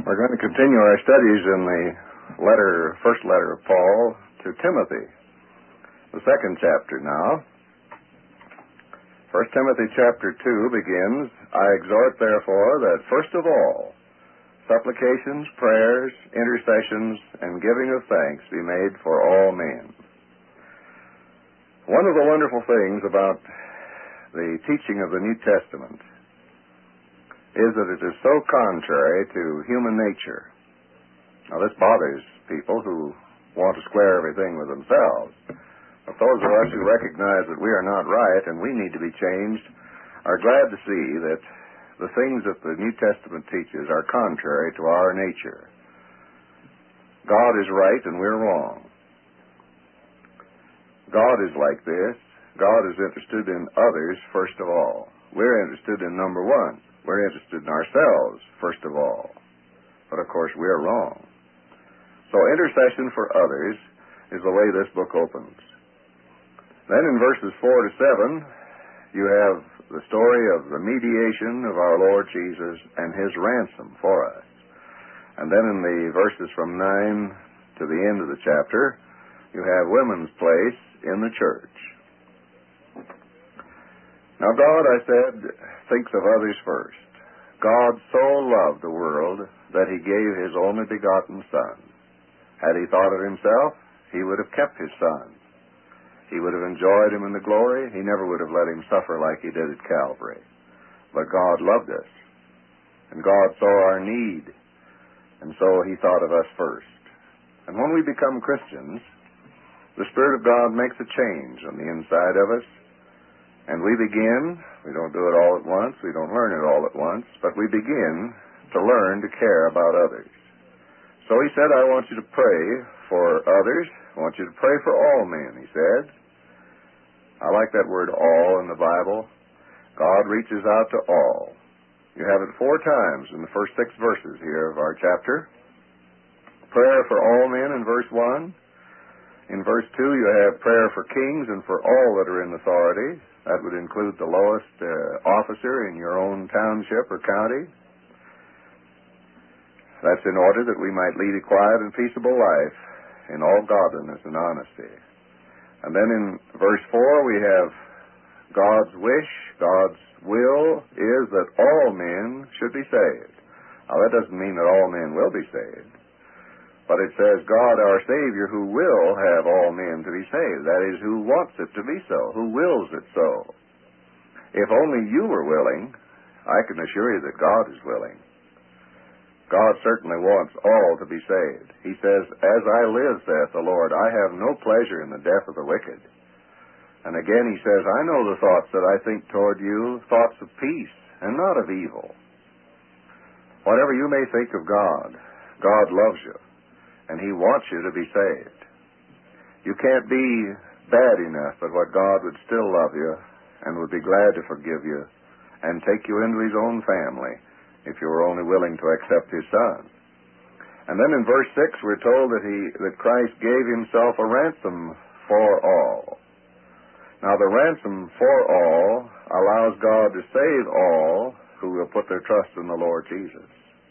We're going to continue our studies in the first letter of Paul to Timothy, the second chapter now. 1 Timothy chapter 2 begins, I exhort therefore that first of all, supplications, prayers, intercessions, and giving of thanks be made for all men. One of the wonderful things about the teaching of the New Testament is that it is so contrary to human nature. Now, this bothers people who want to square everything with themselves. But those of us who recognize that we are not right and we need to be changed are glad to see that the things that the New Testament teaches are contrary to our nature. God is right and we're wrong. God is like this. God is interested in others first of all. We're interested in number one. We're interested in ourselves first of all. But of course we're wrong. So intercession for others is the way this book opens. Then in verses 4 to 7, you have the story of the mediation of our Lord Jesus and His ransom for us. And then in the verses from 9 to the end of the chapter, you have women's place in the church. Now God, I said, thinks of others first. God so loved the world that He gave His only begotten Son. Had He thought of Himself, He would have kept His Son. He would have enjoyed Him in the glory. He never would have let Him suffer like He did at Calvary. But God loved us. And God saw our need. And so He thought of us first. And when we become Christians, the Spirit of God makes a change on the inside of us. And we don't do it all at once, we don't learn it all at once, but we begin to learn to care about others. So He said, I want you to pray for others. I want you to pray for all men, He said. I like that word all in the Bible. God reaches out to all. You have it 4 times in the first 6 verses here of our chapter. Prayer for all men in verse 1. In verse 2, you have prayer for kings and for all that are in authority. That would include the lowest officer in your own township or county. That's in order that we might lead a quiet and peaceable life in all godliness and honesty. And then in verse 4 we have God's wish, God's will is that all men should be saved. Now that doesn't mean that all men will be saved. But it says, God, our Savior, who will have all men to be saved. That is, who wants it to be so, who wills it so. If only you were willing, I can assure you that God is willing. God certainly wants all to be saved. He says, as I live, saith the Lord, I have no pleasure in the death of the wicked. And again he says, I know the thoughts that I think toward you, thoughts of peace and not of evil. Whatever you may think of God, God loves you. And He wants you to be saved. You can't be bad enough, but what God would still love you and would be glad to forgive you and take you into His own family if you were only willing to accept His Son. And then in verse 6 we're told that Christ gave Himself a ransom for all. Now the ransom for all allows God to save all who will put their trust in the Lord Jesus.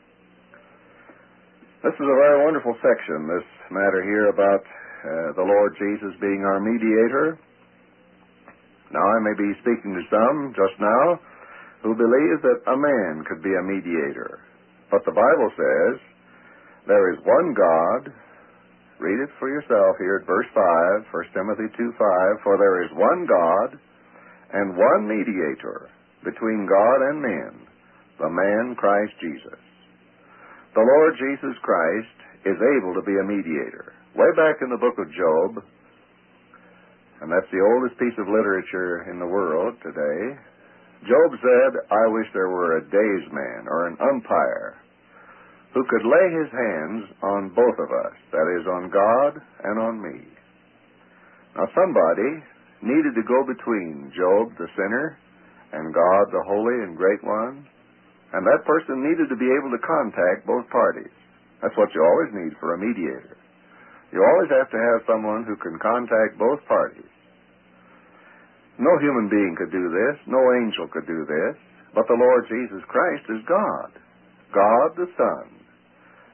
This is a very wonderful section, this matter here about the Lord Jesus being our mediator. Now, I may be speaking to some just now who believe that a man could be a mediator. But the Bible says there is one God. Read it for yourself here at verse 5, 1 Timothy 2:5. For there is one God and one mediator between God and men, the man Christ Jesus. The Lord Jesus Christ is able to be a mediator. Way back in the book of Job, and that's the oldest piece of literature in the world today, Job said, I wish there were a daysman or an umpire who could lay his hands on both of us, that is, on God and on me. Now somebody needed to go between Job, the sinner, and God, the holy and great one. And that person needed to be able to contact both parties. That's what you always need for a mediator. You always have to have someone who can contact both parties. No human being could do this. No angel could do this. But the Lord Jesus Christ is God. God the Son.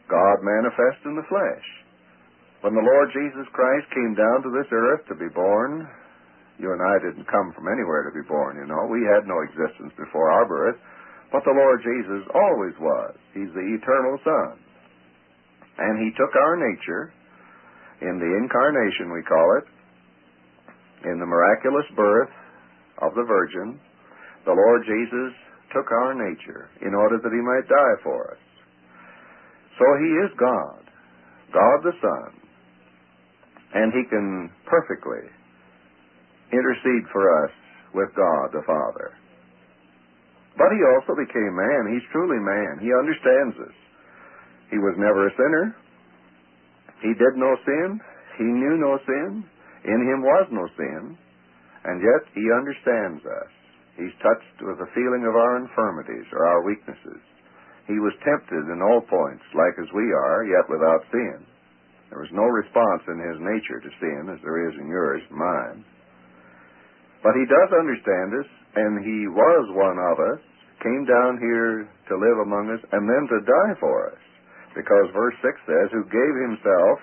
God manifest in the flesh. When the Lord Jesus Christ came down to this earth to be born, you and I didn't come from anywhere to be born, you know. We had no existence before our birth, but the Lord Jesus always was. He's the eternal Son. And He took our nature in the incarnation, we call it, in the miraculous birth of the Virgin. The Lord Jesus took our nature in order that He might die for us. So He is God, God the Son, and He can perfectly intercede for us with God the Father. But He also became man. He's truly man. He understands us. He was never a sinner. He did no sin. He knew no sin. In Him was no sin. And yet He understands us. He's touched with the feeling of our infirmities or our weaknesses. He was tempted in all points, like as we are, yet without sin. There was no response in His nature to sin as there is in yours and mine. But He does understand us, and He was one of us, came down here to live among us, and then to die for us. Because verse 6 says, who gave Himself,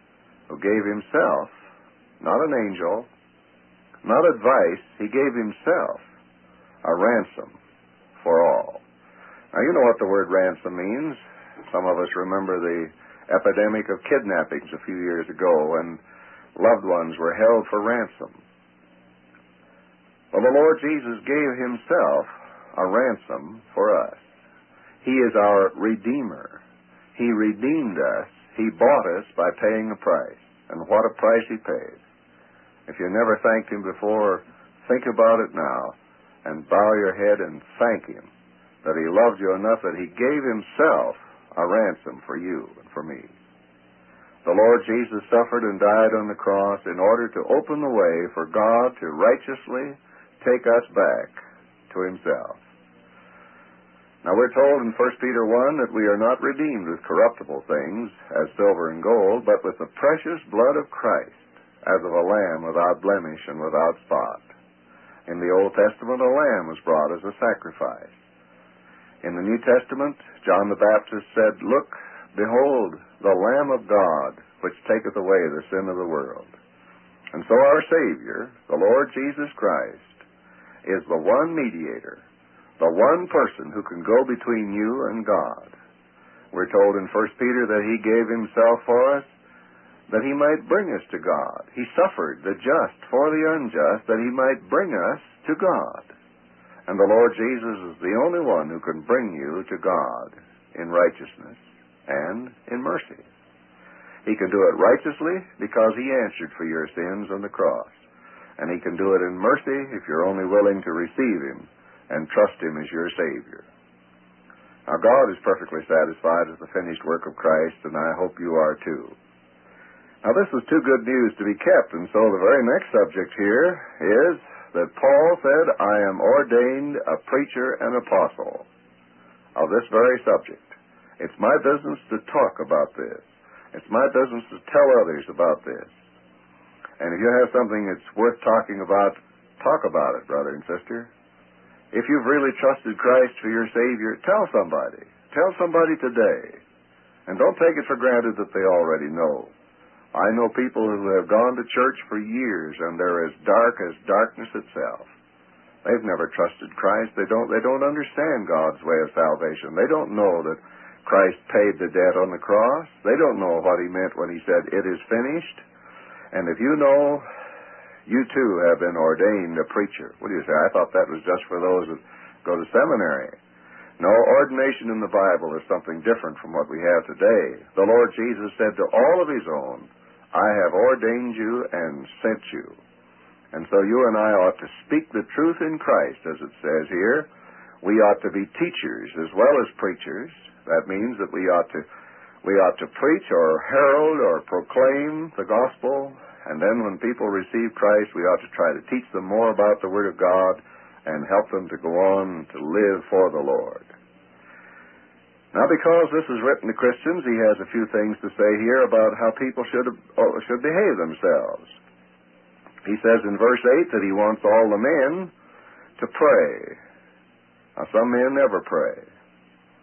not an angel, not advice, He gave Himself a ransom for all. Now, you know what the word ransom means. Some of us remember the epidemic of kidnappings a few years ago when loved ones were held for ransom. Well, the Lord Jesus gave Himself a ransom for us. He is our Redeemer. He redeemed us. He bought us by paying a price. And what a price He paid. If you never thanked Him before, think about it now and bow your head and thank Him that He loved you enough that He gave Himself a ransom for you and for me. The Lord Jesus suffered and died on the cross in order to open the way for God to righteously take us back to Himself. Now, we're told in 1 Peter 1 that we are not redeemed with corruptible things, as silver and gold, but with the precious blood of Christ, as of a lamb without blemish and without spot. In the Old Testament, a lamb was brought as a sacrifice. In the New Testament, John the Baptist said, look, behold, the Lamb of God, which taketh away the sin of the world. And so our Savior, the Lord Jesus Christ, is the one mediator, the one person who can go between you and God. We're told in 1 Peter that He gave Himself for us, that He might bring us to God. He suffered the just for the unjust, that He might bring us to God. And the Lord Jesus is the only one who can bring you to God in righteousness and in mercy. He can do it righteously because He answered for your sins on the cross. And He can do it in mercy if you're only willing to receive Him and trust Him as your Savior. Now, God is perfectly satisfied with the finished work of Christ, and I hope you are too. Now, this is too good news to be kept, and so the very next subject here is that Paul said, I am ordained a preacher and apostle of this very subject. It's my business to talk about this. It's my business to tell others about this. And if you have something that's worth talking about, talk about it, brother and sister. If you've really trusted Christ for your Savior, tell somebody. Tell somebody today. And don't take it for granted that they already know. I know people who have gone to church for years, and they're as dark as darkness itself. They've never trusted Christ. They don't understand God's way of salvation. They don't know that Christ paid the debt on the cross. They don't know what He meant when He said, it is finished. And if you know, you too have been ordained a preacher. What do you say? I thought that was just for those that go to seminary. No, ordination in the Bible is something different from what we have today. The Lord Jesus said to all of His own, I have ordained you and sent you. And so you and I ought to speak the truth in Christ, as it says here. We ought to be teachers as well as preachers. That means that we ought to preach or herald or proclaim the gospel. And then when people receive Christ, we ought to try to teach them more about the Word of God and help them to go on to live for the Lord. Now, because this is written to Christians, he has a few things to say here about how people should behave themselves. He says in verse 8 that he wants all the men to pray. Now, some men never pray.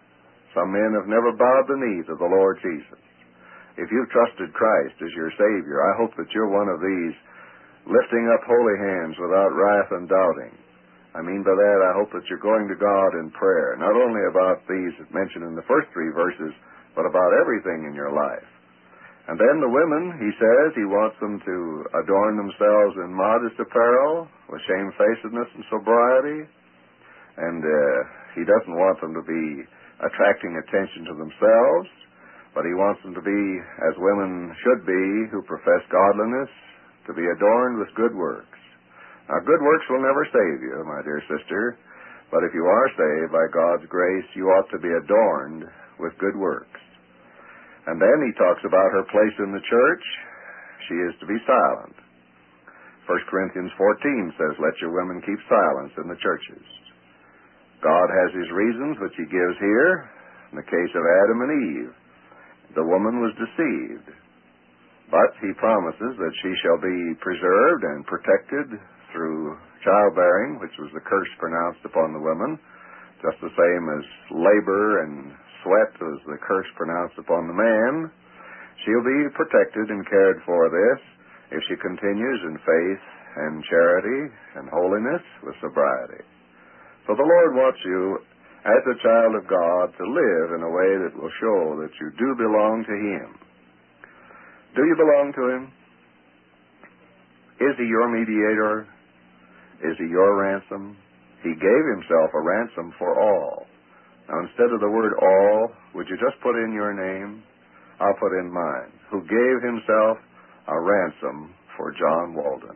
Some men have never bowed the knee to the Lord Jesus. If you've trusted Christ as your Savior, I hope that you're one of these lifting up holy hands without wrath and doubting. I mean by that, I hope that you're going to God in prayer, not only about these mentioned in the first 3 verses, but about everything in your life. And then the women, he says, he wants them to adorn themselves in modest apparel, with shamefacedness and sobriety. And he doesn't want them to be attracting attention to themselves, but he wants them to be, as women should be, who profess godliness, to be adorned with good works. Now, good works will never save you, my dear sister, but if you are saved by God's grace, you ought to be adorned with good works. And then he talks about her place in the church. She is to be silent. 1 Corinthians 14 says, let your women keep silence in the churches. God has his reasons, which he gives here. In the case of Adam and Eve, the woman was deceived. But he promises that she shall be preserved and protected through childbearing, which was the curse pronounced upon the women, just the same as labor and sweat was the curse pronounced upon the man. She'll be protected and cared for this if she continues in faith and charity and holiness with sobriety. So the Lord wants you, as a child of God, to live in a way that will show that you do belong to him. Do you belong to him? Is he your mediator? Is he your ransom? He gave himself a ransom for all. Now, instead of the word all, would you just put in your name? I'll put in mine. Who gave himself a ransom for John Walden.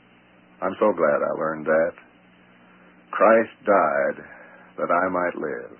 I'm so glad I learned that. Christ died that I might live.